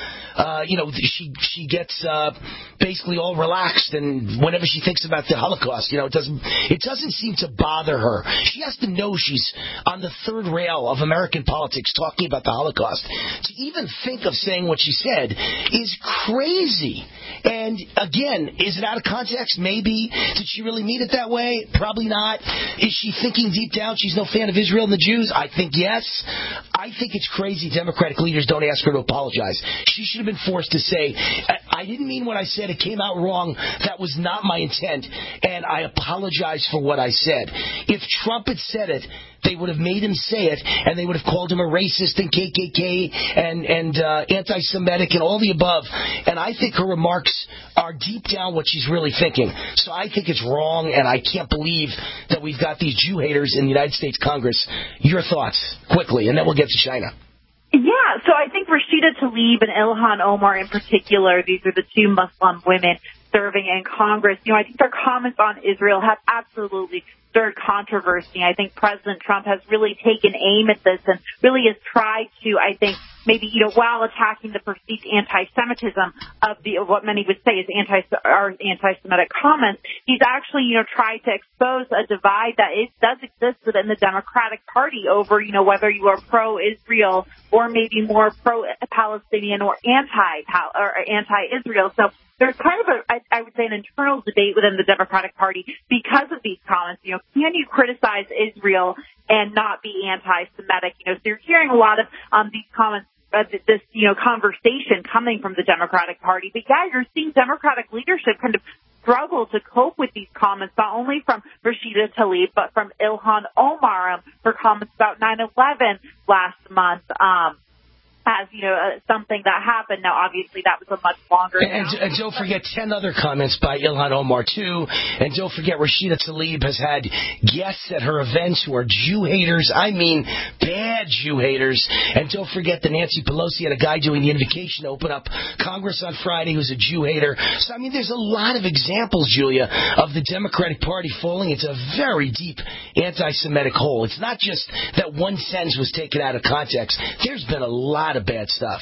she gets basically all relaxed, and whenever she thinks about the Holocaust, it doesn't seem to bother her. She has to know she's on the third rail of American politics talking about the Holocaust. To even think of saying what she said is crazy. And again, is it out of context? Maybe. Did she really mean it that way? Probably not. Is she thinking deep down she's no fan of Israel and the Jews? I think yes. I think it's crazy Democratic leaders don't ask her to apologize. She should have been forced to say, I didn't mean what I said. It came out wrong. That was not my intent. And I apologize for what I said. If Trump had said it, they would have made him say it, and they would have called him a racist and KKK and anti-Semitic and all the above. And I think her remarks are deep down what she's really thinking. So I think it's wrong, and I can't believe that we've got these Jew haters in the United States Congress. Your thoughts, quickly, and then we'll get to China. Yeah, so I think Rashida Tlaib and Ilhan Omar in particular, these are the two Muslim women serving in Congress. I think their comments on Israel have absolutely stirred controversy. I think President Trump has really taken aim at this and really has tried to, I think, maybe, while attacking the perceived anti-Semitism of what many would say is anti-Semitic comments, he's actually, tried to expose a divide that does exist within the Democratic Party over, whether you are pro-Israel or maybe more pro-Palestinian or anti-Israel. So there's kind of I would say, an internal debate within the Democratic Party because of these comments. Can you criticize Israel and not be anti-Semitic? So you're hearing a lot of these comments, this conversation coming from the Democratic Party. But yeah, you're seeing Democratic leadership kind of struggle to cope with these comments, not only from Rashida Tlaib, but from Ilhan Omar, her comments about 9/11 last month. As something that happened. Now, obviously, that was a much longer. And don't forget 10 other comments by Ilhan Omar, too. And don't forget Rashida Tlaib has had guests at her events who are Jew haters. I mean, bad Jew haters. And don't forget that Nancy Pelosi had a guy doing the invocation to open up Congress on Friday who's a Jew hater. So, I mean, there's a lot of examples, Julia, of the Democratic Party falling into a very deep anti-Semitic hole. It's not just that one sentence was taken out of context. There's been a lot of bad stuff.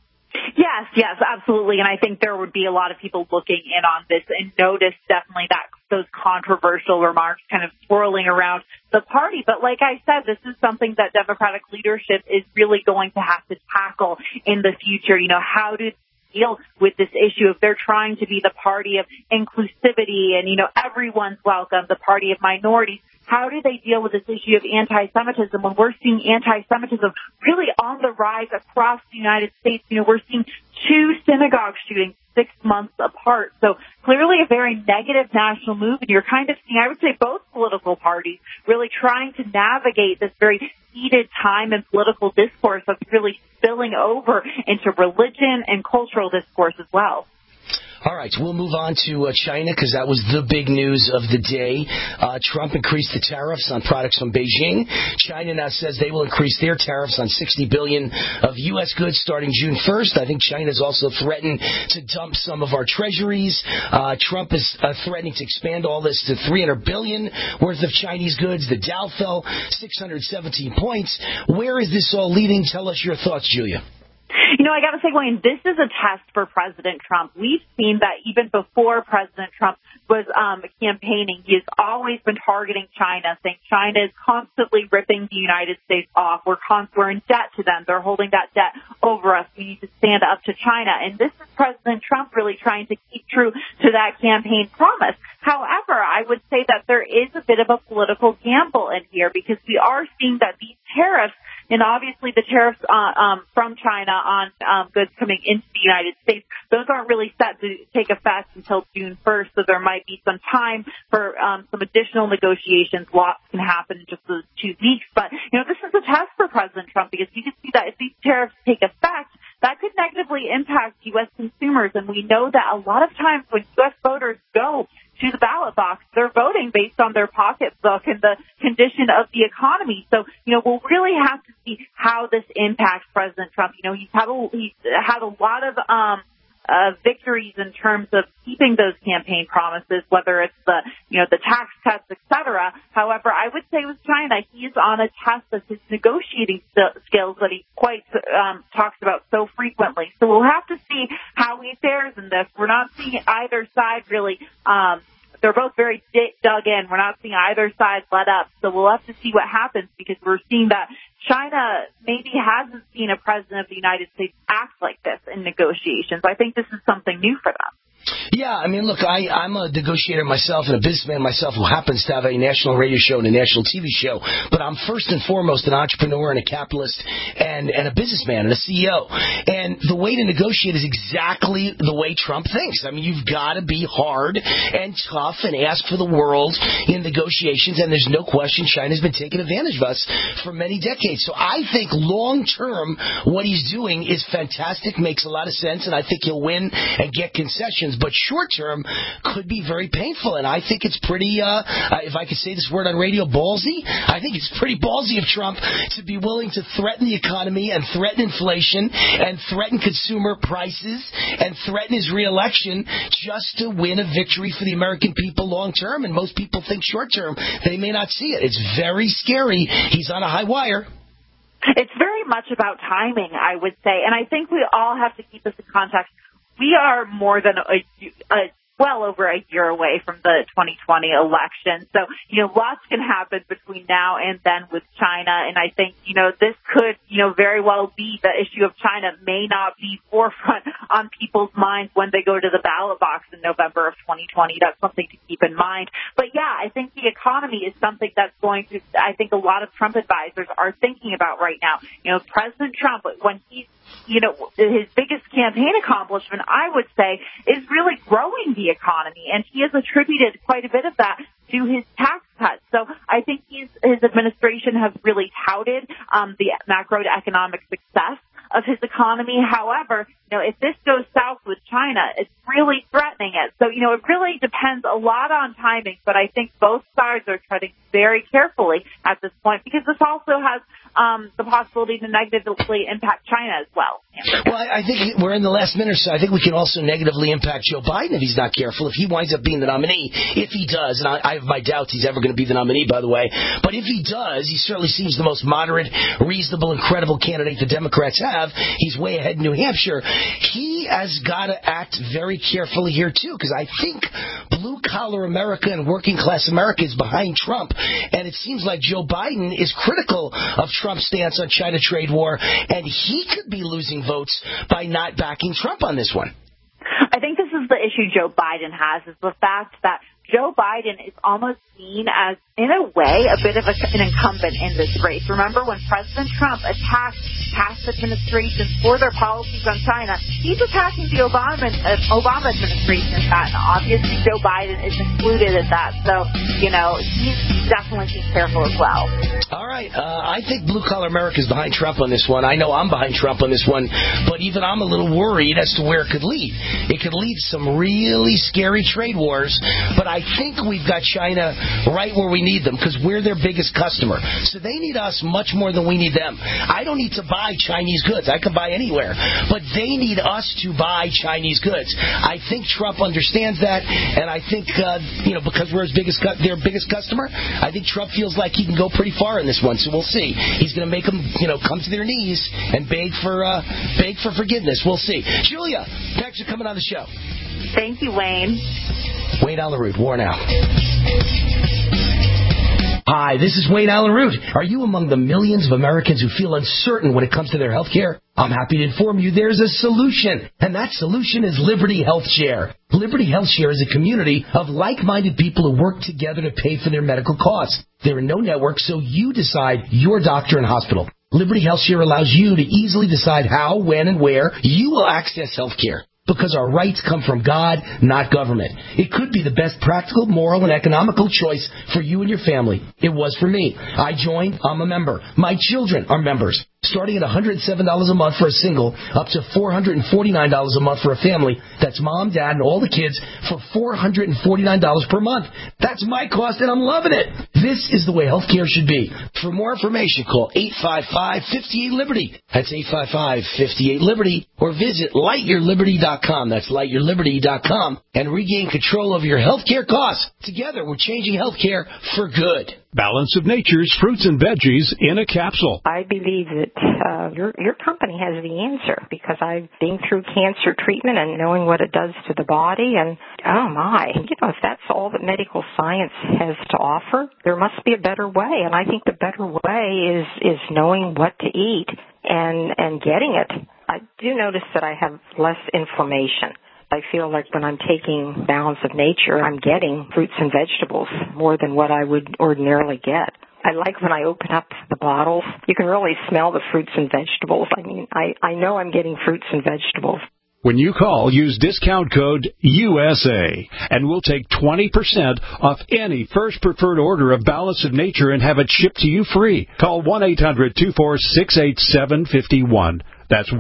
Yes, absolutely. And I think there would be a lot of people looking in on this and notice definitely that those controversial remarks kind of swirling around the party. But like I said, this is something that Democratic leadership is really going to have to tackle in the future. How do deal with this issue if they're trying to be the party of inclusivity and, everyone's welcome, the party of minorities? How do they deal with this issue of anti-Semitism when we're seeing anti-Semitism really on the rise across the United States? We're seeing 2 synagogue shootings 6 months apart. So clearly a very negative national move. And you're kind of seeing, I would say, both political parties really trying to navigate this very heated time in political discourse that's really spilling over into religion and cultural discourse as well. All right, we'll move on to China because that was the big news of the day. Trump increased the tariffs on products from Beijing. China now says they will increase their tariffs on $60 billion of U.S. goods starting June 1st. I think China has also threatened to dump some of our treasuries. Trump is threatening to expand all this to $300 billion worth of Chinese goods. The Dow fell 617 points. Where is this all leading? Tell us your thoughts, Julia. I got to say, Wayne, this is a test for President Trump. We've seen that even before President Trump was campaigning, he has always been targeting China, saying China is constantly ripping the United States off. We're in debt to them. They're holding that debt over us. We need to stand up to China. And this is President Trump really trying to keep true to that campaign promise. However, I would say that there is a bit of a political gamble in here because we are seeing that these tariffs, and obviously the tariffs from China on goods coming into the United States, those aren't really set to take effect until June 1st, so there might be some time for some additional negotiations. Lots can happen in just those 2 weeks. But, this is a test for President Trump because you can see that if these tariffs take effect, that could negatively impact U.S. consumers. And we know that a lot of times when U.S. voters go to the ballot box, they're voting based on their pocketbook and the condition of the economy. So, we'll really have to see how this impacts President Trump. He's had a lot of victories in terms of keeping those campaign promises, whether it's the tax cuts, etc. However, I would say with China, he's on a test of his negotiating skills that he quite talks about so frequently. So we'll have to see how he fares in this. We're not seeing either side really. They're both very dug in. We're not seeing either side let up. So we'll have to see what happens because we're seeing that China maybe hasn't seen a president of the United States act like this in negotiations. I think this is something new for them. Yeah, I mean, look, I'm a negotiator myself and a businessman myself who happens to have a national radio show and a national TV show, but I'm first and foremost an entrepreneur and a capitalist and a businessman and a CEO. And the way to negotiate is exactly the way Trump thinks. I mean, you've got to be hard and tough and ask for the world in negotiations, and there's no question China's been taking advantage of us for many decades. So I think long-term what he's doing is fantastic, makes a lot of sense, and I think he'll win and get concessions. But short-term could be very painful, and I think it's pretty, if I could say this word on radio, ballsy. I think it's pretty ballsy of Trump to be willing to threaten the economy and threaten inflation and threaten consumer prices and threaten his reelection just to win a victory for the American people long-term. And most people think short-term. They may not see it. It's very scary. He's on a high wire. It's very much about timing, I would say, and I think we all have to keep this in context. We are more than well over a year away from the 2020 election. So, lots can happen between now and then with China. And I think, this could, very well be the issue of China may not be forefront on people's minds when they go to the ballot box in November of 2020. That's something to keep in mind. But yeah, I think the economy is something that's going to, I think a lot of Trump advisors are thinking about right now. President Trump, when he's his biggest campaign accomplishment, I would say, is really growing the economy. And he has attributed quite a bit of that to his tax cuts. So I think his administration has really touted the macroeconomic success of his economy. However, if this goes south with China, it's really threatening it. So, it really depends a lot on timing, but I think both sides are treading very carefully at this point because this also has the possibility to negatively impact China as well. Well, I think we're in the last minute, so I think we can also negatively impact Joe Biden if he's not careful. If he winds up being the nominee, if he does, and I have my doubts he's ever going to be the nominee, by the way, but if he does, he certainly seems the most moderate, reasonable, and credible candidate the Democrats have. He's way ahead in New Hampshire. He has got to act very carefully here, too, because I think blue-collar America and working-class America is behind Trump, and it seems like Joe Biden is critical of Trump's stance on China trade war, and he could be losing votes by not backing Trump on this one. I think this is the issue Joe Biden has, is the fact that Joe Biden is almost seen as, in a way, a bit of an incumbent in this race. Remember when President Trump attacked past administrations for their policies on China, he's attacking the Obama administration in that. And obviously, Joe Biden is included in that. So, he's definitely being careful as well. All right. I think blue-collar America is behind Trump on this one. I know I'm behind Trump on this one, but even I'm a little worried as to where it could lead. It could lead to some really scary trade wars, but I think we've got China right where we need them because we're their biggest customer. So they need us much more than we need them. I don't need to buy Chinese goods. I can buy anywhere. But they need us to buy Chinese goods. I think Trump understands that, and I think, because we're their biggest customer, I think Trump feels like he can go pretty far in this one. So we'll see. He's going to make them, come to their knees and beg for forgiveness. We'll see. Julia, thanks for coming on the show. Thank you, Wayne. Wayne Allyn Root, War Now. Hi, this is Wayne Allyn Root. Are you among the millions of Americans who feel uncertain when it comes to their health care? I'm happy to inform you there's a solution, and that solution is Liberty Health Share. Liberty Health Share is a community of like-minded people who work together to pay for their medical costs. There are no networks, so you decide your doctor and hospital. Liberty Health Share allows you to easily decide how, when, and where you will access health care. Because our rights come from God, not government. It could be the best practical, moral, and economical choice for you and your family. It was for me. I joined. I'm a member. My children are members. Starting at $107 a month for a single, up to $449 a month for a family. That's mom, dad, and all the kids for $449 per month. That's my cost, and I'm loving it. This is the way healthcare should be. For more information, call 855-58-LIBERTY. That's 855-58-LIBERTY. Or visit lightyourliberty.com. That's lightyourliberty.com. And regain control over your healthcare costs. Together, we're changing healthcare for good. Balance of Nature's fruits and veggies in a capsule. I believe that your company has the answer because I've been through cancer treatment and knowing what it does to the body, and oh my, if that's all that medical science has to offer, there must be a better way, and I think the better way is knowing what to eat and getting it. I do notice that I have less inflammation. I feel like when I'm taking Balance of Nature, I'm getting fruits and vegetables more than what I would ordinarily get. I like when I open up the bottles, you can really smell the fruits and vegetables. I mean, I know I'm getting fruits and vegetables. When you call, use discount code USA, and we'll take 20% off any first preferred order of Balance of Nature and have it shipped to you free. Call 1-800-246-8751. That's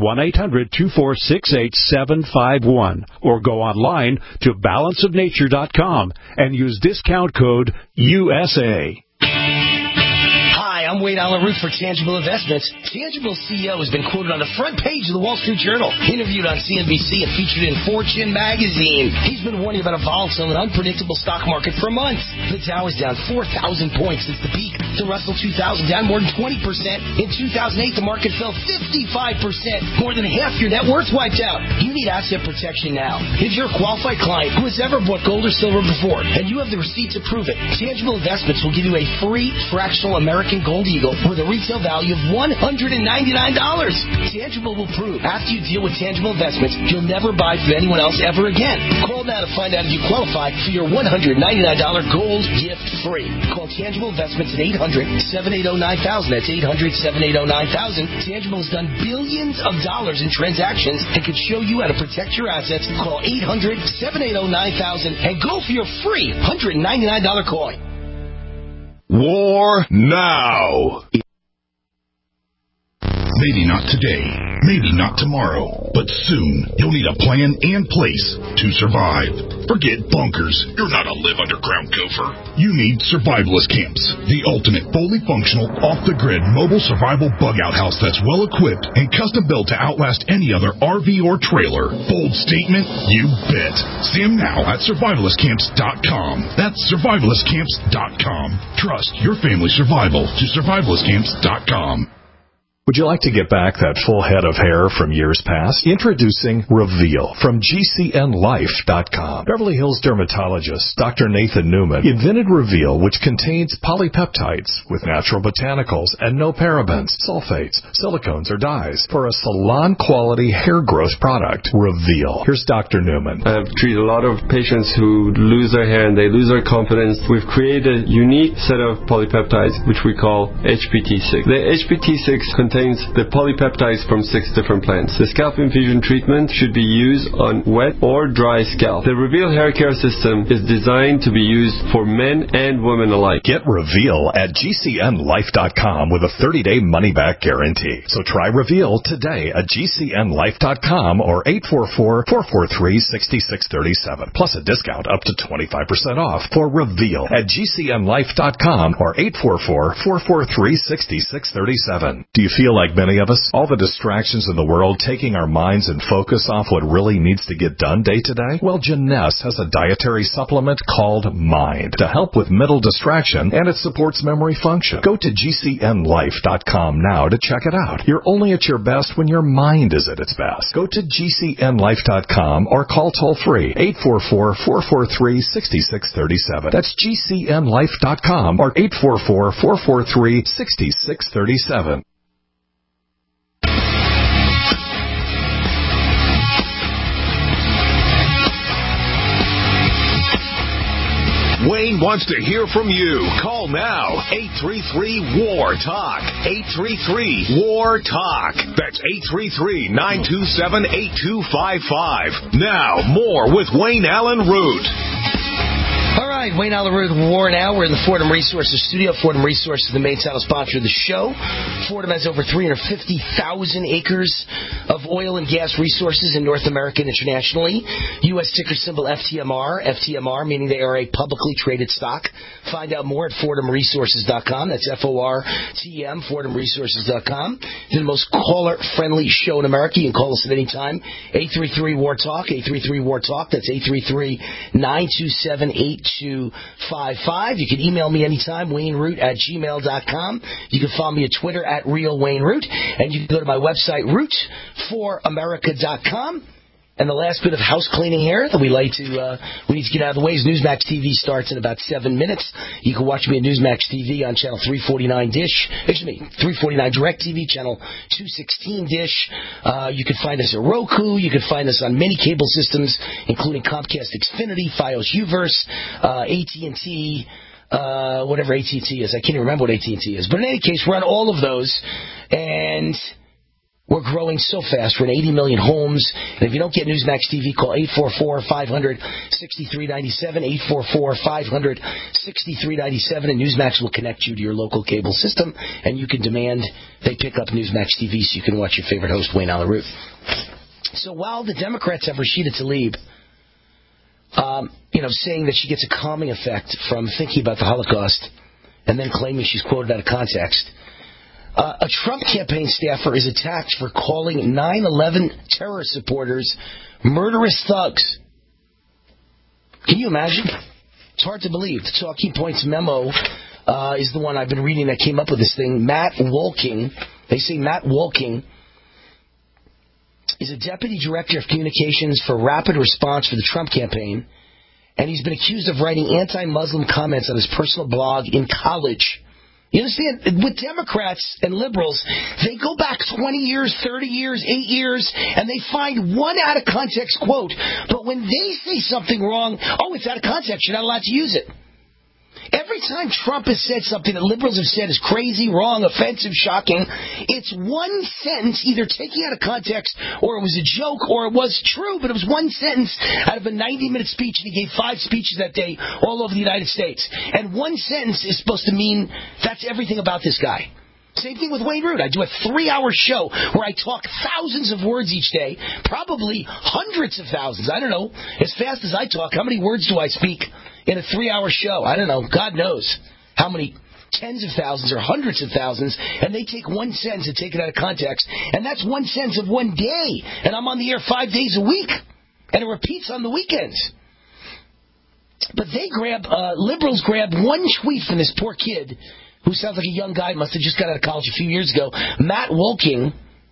1-800-246-8751. Or go online to balanceofnature.com and use discount code USA. Hi, I'm Wayne Allyn Root for Tangible Investments. Tangible CEO has been quoted on the front page of the Wall Street Journal, interviewed on CNBC, and featured in Fortune magazine. He's been warning about a volatile and unpredictable stock market for months. The Dow is down 4,000 points since the peak. The Russell 2000 down more than 20%. In 2008, the market fell 55%. More than half your net worth wiped out. You need asset protection now. If you're a qualified client who has ever bought gold or silver before, and you have the receipt to prove it, Tangible Investments will give you a free fractional American Gold Eagle with a retail value of $199. Tangible will prove after you deal with Tangible Investments, you'll never buy from anyone else ever again. Call now to find out if you qualify for your $199 gold gift free. Call Tangible Investments at 800-780-9000. That's 800-780-9000. Tangible has done billions of dollars in transactions and can show you how to protect your assets. Call 800-780-9000 and go for your free $199 coin. War now. Maybe not today, Maybe not tomorrow, but soon you'll need a plan and place to survive. Forget bunkers. You're not a live underground gopher. You need Survivalist Camps, the ultimate fully functional, off-the-grid mobile survival bug-out house that's well-equipped and custom-built to outlast any other RV or trailer. Bold statement? You bet. See them now at survivalistcamps.com. That's survivalistcamps.com. Trust your family's survival to survivalistcamps.com. Would you like to get back that full head of hair from years past? Introducing Reveal from GCNlife.com. Beverly Hills dermatologist Dr. Nathan Newman invented Reveal, which contains polypeptides with natural botanicals and no parabens, sulfates, silicones, or dyes for a salon-quality hair growth product. Reveal. Here's Dr. Newman. I've treated a lot of patients who lose their hair and they lose their confidence. We've created a unique set of polypeptides, which we call HPT6. The HPT6 contains the polypeptides from 6 different plants. The scalp infusion treatment should be used on wet or dry scalp. The Reveal hair care system is designed to be used for men and women alike. Get Reveal at GCNlife.com with a 30-day money-back guarantee. So try Reveal today at GCNlife.com or 844-443-6637. Plus a discount up to 25% off for Reveal at GCNlife.com or 844-443-6637. Do you feel like many of us, all the distractions in the world taking our minds and focus off what really needs to get done day to day? Well, Jeunesse has a dietary supplement called Mind to help with mental distraction, and it supports memory function. Go to GCNlife.com now to check it out. You're only at your best when your mind is at its best. Go to GCNlife.com or call toll-free 844-443-6637. That's GCNlife.com or 844-443-6637. Wayne wants to hear from you. Call now. 833-WAR-TALK. 833-WAR-TALK. That's 833-927-8255. Now, more with Wayne Allen Root. All right, Wayne Allen Root, War Now. We're in the Fordham Resources studio. Fordham Resources, the main title sponsor of the show. Fordham has over 350,000 acres of oil and gas resources in North America and internationally. U.S. ticker symbol FTMR. FTMR, meaning they are a publicly traded stock. Find out more at FordhamResources.com. That's FORTM, FordhamResources.com. It's the most caller-friendly show in America. You can call us at any time. 833-WAR-TALK, 833-WAR-TALK. That's 833-927-8255. You can email me anytime, WayneRoot@gmail.com. You can follow me at Twitter at RealWayneRoot. And you can go to my website, root4america.com. And the last bit of house cleaning here that we need to get out of the way is Newsmax TV starts in about 7 minutes. You can watch me at Newsmax TV on channel 349 349 Direct TV, channel 216 Dish. You can find us at Roku. You can find us on many cable systems, including Comcast Xfinity, Fios Uverse, AT&T, whatever AT&T is. I can't even remember what AT&T is. But in any case, we're on all of those. And we're growing so fast. We're in 80 million homes. And if you don't get Newsmax TV, call 844-500-6397, 844-500-6397, and Newsmax will connect you to your local cable system, and you can demand they pick up Newsmax TV so you can watch your favorite host, Wayne Allen Root. So while the Democrats have Rashida Tlaib, saying that she gets a calming effect from thinking about the Holocaust and then claiming she's quoted out of context, a Trump campaign staffer is attacked for calling 9/11 terror supporters murderous thugs. Can you imagine? It's hard to believe. The Talking Points memo is the one I've been reading that came up with this thing. Matt Wolking, they say Matt Wolking is a deputy director of communications for Rapid Response for the Trump campaign, and he's been accused of writing anti-Muslim comments on his personal blog in college. You understand? With Democrats and liberals, they go back 20 years, 30 years, 8 years, and they find one out-of-context quote. But when they say something wrong, it's out of context. You're not allowed to use it. Every time Trump has said something that liberals have said is crazy, wrong, offensive, shocking, it's one sentence either taken out of context or it was a joke or it was true, but it was one sentence out of a 90-minute speech, and he gave 5 speeches that day all over the United States. And one sentence is supposed to mean that's everything about this guy. Same thing with Wayne Root. I do a 3-hour show where I talk thousands of words each day, probably hundreds of thousands. I don't know. As fast as I talk, how many words do I speak in a 3-hour show? I don't know. God knows how many tens of thousands or hundreds of thousands, and they take one sentence and take it out of context, and that's one sentence of one day, and I'm on the air 5 days a week, and it repeats on the weekends. But liberals grab one tweet from this poor kid who sounds like a young guy, must have just got out of college a few years ago, Matt Wolking,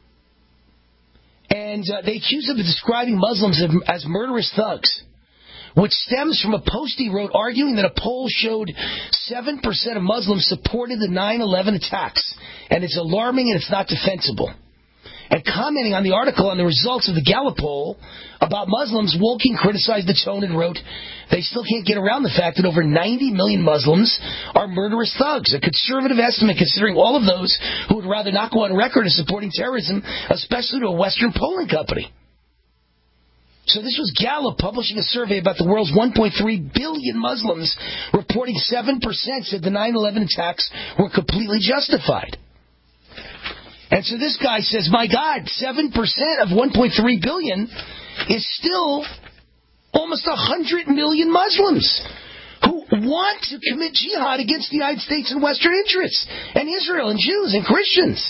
and they accuse him of describing Muslims as murderous thugs, which stems from a post he wrote arguing that a poll showed 7% of Muslims supported the 9/11 attacks, and it's alarming and it's not defensible. And commenting on the article on the results of the Gallup poll about Muslims, Wolking criticized the tone and wrote, they still can't get around the fact that over 90 million Muslims are murderous thugs, a conservative estimate considering all of those who would rather not go on record as supporting terrorism, especially to a Western polling company. So this was Gallup publishing a survey about the world's 1.3 billion Muslims, reporting 7% said the 9/11 attacks were completely justified. And so this guy says, my God, 7% of 1.3 billion is still almost 100 million Muslims who want to commit jihad against the United States and Western interests, and Israel and Jews and Christians.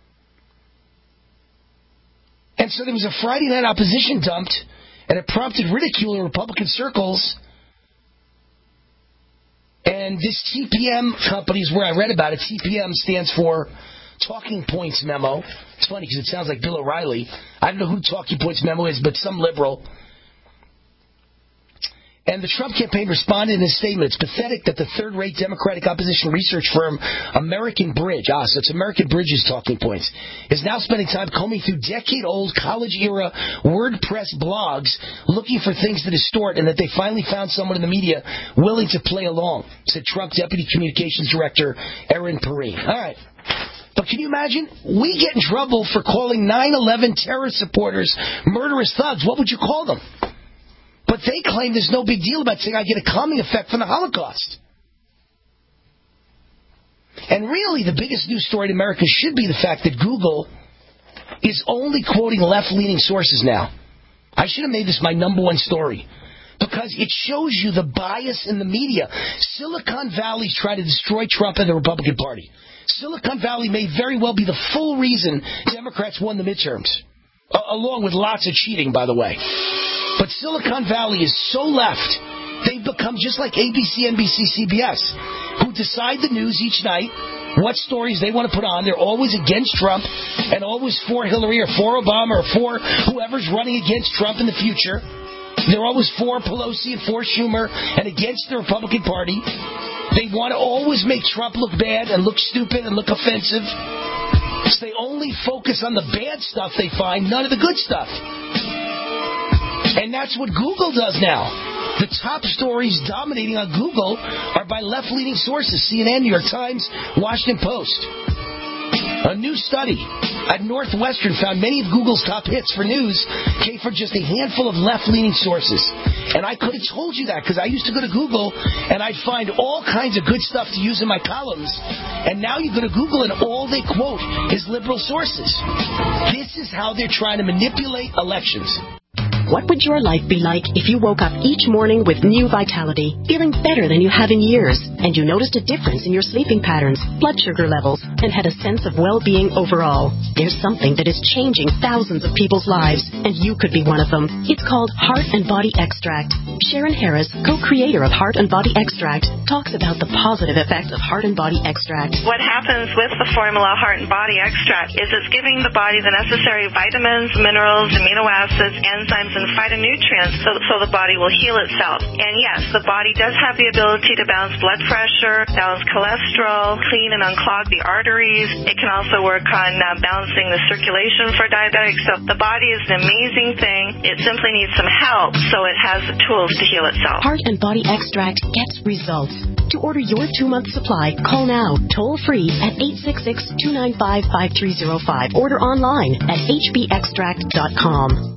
And so there was a Friday night opposition dumped, and it prompted ridicule in Republican circles. And this TPM company is where I read about it. TPM stands for Talking Points Memo. It's funny because it sounds like Bill O'Reilly. I don't know who Talking Points Memo is, but some liberal. And the Trump campaign responded in a statement. It's pathetic that the third-rate Democratic opposition research firm American Bridge, so it's American Bridge's Talking Points, is now spending time combing through decade-old college-era WordPress blogs looking for things to distort, and that they finally found someone in the media willing to play along, said Trump Deputy Communications Director Erin Perrine. All right. But can you imagine? We get in trouble for calling 9/11 terrorist supporters murderous thugs. What would you call them? But they claim there's no big deal about saying I get a calming effect from the Holocaust. And really, the biggest news story in America should be the fact that Google is only quoting left-leaning sources now. I should have made this my number one story, because it shows you the bias in the media. Silicon Valley's trying to destroy Trump and the Republican Party. Silicon Valley may very well be the full reason Democrats won the midterms, along with lots of cheating, by the way. But Silicon Valley is so left, they've become just like ABC, NBC, CBS, who decide the news each night, what stories they want to put on. They're always against Trump and always for Hillary or for Obama or for whoever's running against Trump in the future. They're always for Pelosi and for Schumer and against the Republican Party. They want to always make Trump look bad and look stupid and look offensive. So they only focus on the bad stuff they find, none of the good stuff. And that's what Google does now. The top stories dominating on Google are by left-leaning sources, CNN, New York Times, Washington Post. A new study at Northwestern found many of Google's top hits for news came from just a handful of left-leaning sources. And I could have told you that because I used to go to Google and I'd find all kinds of good stuff to use in my columns. And now you go to Google and all they quote is liberal sources. This is how they're trying to manipulate elections. What would your life be like if you woke up each morning with new vitality, feeling better than you have in years, and you noticed a difference in your sleeping patterns, blood sugar levels, and had a sense of well-being overall? There's something that is changing thousands of people's lives, and you could be one of them. It's called Heart and Body Extract. Sharon Harris, co-creator of Heart and Body Extract, talks about the positive effects of Heart and Body Extract. What happens with the formula Heart and Body Extract is it's giving the body the necessary vitamins, minerals, amino acids, enzymes, and phytonutrients so the body will heal itself. And yes, the body does have the ability to balance blood pressure, balance cholesterol, clean and unclog the arteries. It can also work on balancing the circulation for diabetics. So the body is an amazing thing. It simply needs some help so it has the tools to heal itself. Heart and Body Extract gets results. To order your 2-month supply, call now, toll free at 866-295-5305. Order online at hbextract.com.